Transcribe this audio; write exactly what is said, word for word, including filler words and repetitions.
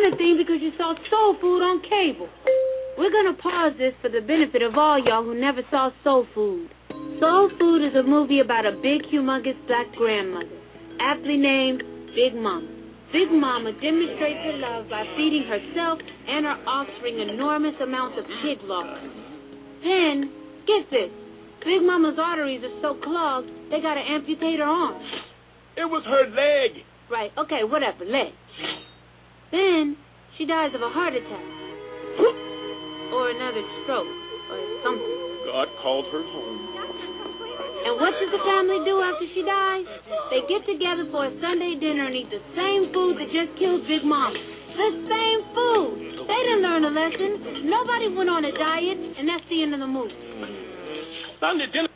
anything because you saw Soul Food on cable. We're gonna pause this for the benefit of all y'all who never saw Soul Food. Soul Food is a movie about a big, humongous black grandmother, aptly named Big Mama. Big Mama demonstrates her love by feeding herself and her offspring enormous amounts of pig lard. Then, get this, Big Mama's arteries are so clogged, they gotta amputate her arm. It was her leg. Right, okay, whatever, leg. Then, she dies of a heart attack. Or another stroke, or something. God called her home. And what does the family do after she dies? They get together for a Sunday dinner and eat the same food that just killed Big Mama. The same food. They didn't learn a lesson. Nobody went on a diet, and that's the end of the movie. Sunday dinner.